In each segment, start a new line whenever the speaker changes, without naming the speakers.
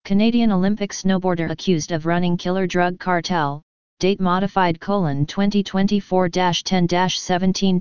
Canadian Olympic snowboarder accused of running killer drug cartel, date modified: 2024-10-17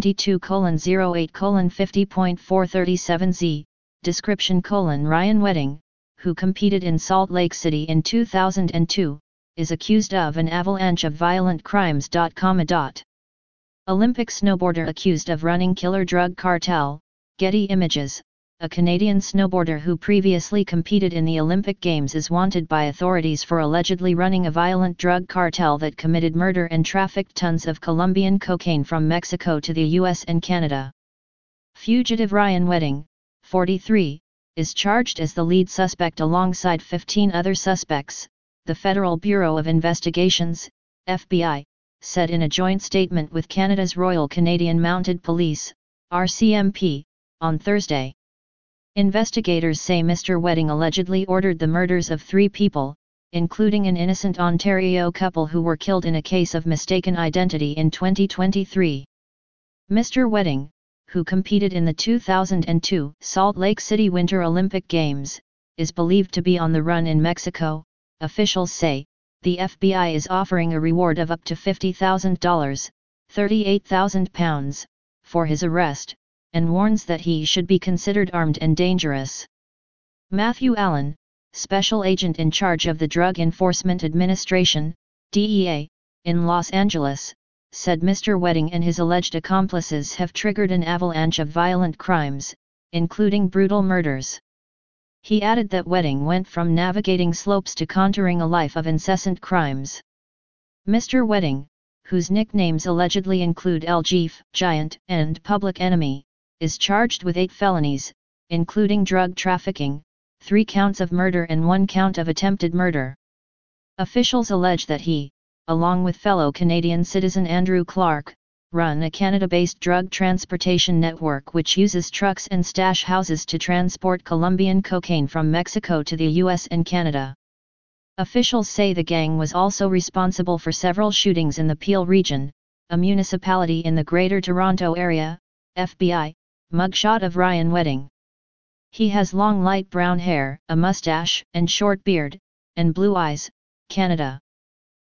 T22:08:50.437Z, description: Ryan Wedding, who competed in Salt Lake City in 2002, is accused of an avalanche of violent crimes. Olympic snowboarder accused of running killer drug cartel, Getty Images. A Canadian snowboarder who previously competed in the Olympic Games is wanted by authorities for allegedly running a violent drug cartel that committed murder and trafficked tons of Colombian cocaine from Mexico to the US and Canada. Fugitive Ryan Wedding, 43, is charged as the lead suspect alongside 15 other suspects, the Federal Bureau of Investigations, FBI, said in a joint statement with Canada's Royal Canadian Mounted Police, RCMP, on Thursday. Investigators say Mr. Wedding allegedly ordered the murders of 3 people, including an innocent Ontario couple who were killed in a case of mistaken identity in 2023. Mr. Wedding, who competed in the 2002 Salt Lake City Winter Olympic Games, is believed to be on the run in Mexico. Officials say the FBI is offering a reward of up to $50,000, £38,000, for his arrest, and warns that he should be considered armed and dangerous. Matthew Allen, special agent in charge of the Drug Enforcement Administration, DEA, in Los Angeles, said Mr. Wedding and his alleged accomplices have triggered an avalanche of violent crimes, including brutal murders. He added that Wedding went from navigating slopes to contouring a life of incessant crimes. Mr. Wedding, whose nicknames allegedly include El Jeef, Giant, and Public Enemy, is charged with 8 felonies, including drug trafficking, 3 counts of murder and 1 count of attempted murder. Officials allege that he, along with fellow Canadian citizen Andrew Clark, run a Canada-based drug transportation network which uses trucks and stash houses to transport Colombian cocaine from Mexico to the US and Canada. Officials say the gang was also responsible for several shootings in the Peel region, a municipality in the Greater Toronto Area. FBI, mugshot of Ryan Wedding. He has long light brown hair, a mustache and short beard, and blue eyes. Canada.